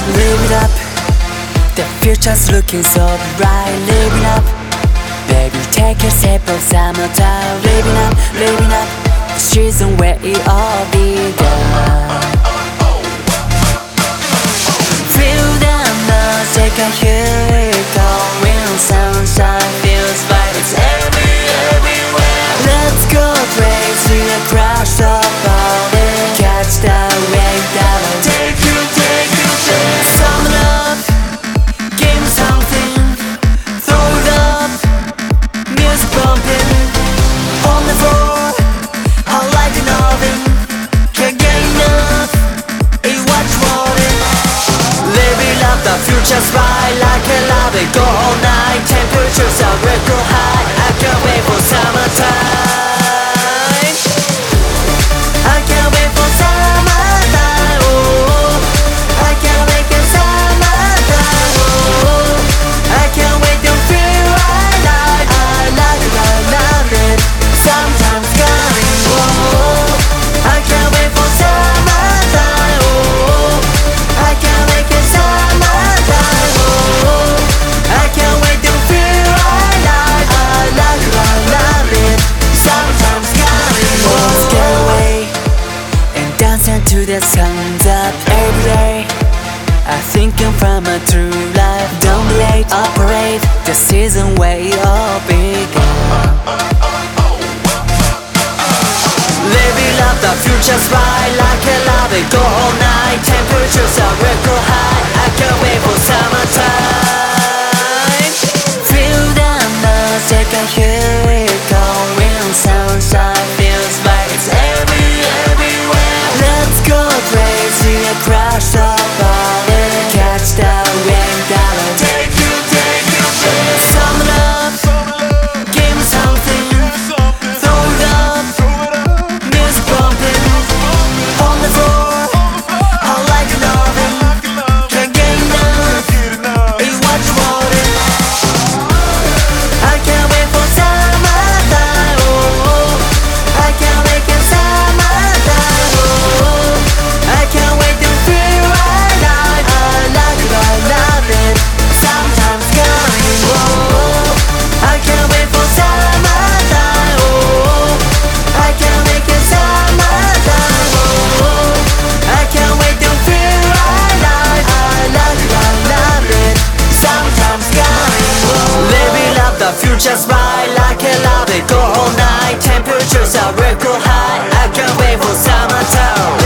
Live it up, the future's looking so bright. Living up, baby, take a sip of summertime. Living up, the season where it all began. Feel the music, I hear it going. Sunshine feels right, it's everywhere. Let's go crazy across the body. Catch the wave that will take you. Sum it up, give me something. Throw it up, music bumping on the floor. I like an oven, can't get enough. It's what you wanted. Living up, the future's right. Like a love it, go all night. Temperatures are record high. I can't wait for summertime. I can't wait for summertime. Oh, I can't wait for summertime. Oh, I can't wait to feel right. I like it, I love it. Sometimes coming. Oh, I can't wait for summertime. Oh, I can't wait for summertime. Oh, I can't wait to feel right. I like it, I love it. Sometimes coming. Let's get away and dancing to the sun's up every day. I think I'm from a true life. Don't be late, operate the season where it all began. Living up, the future's right. Like a love it, go all night. Temperatures are record high. I can't wait for summertime. Feel the music, I hear it going. Sunshine feels right, it's everywhere. Let's go crazy across the body. Catch the wind that will take you. Sum it up, give me something. Throw it up, music bumping on the floor. I like an oven, can't get enough. It's what you wanted. I can't wait for summertime. Oh, I can't wait for summertime. Oh, I can't wait to feel right. I like it, I love it. Sometimes coming. Oh, I can't wait for summertime. Oh, I can't wait for summertime. Oh, I can't wait to feel right. I like it, I love it. Sometimes coming. Living up, the future's right. Like a love it, go all night. Temperatures are record high. I can't wait for summertime.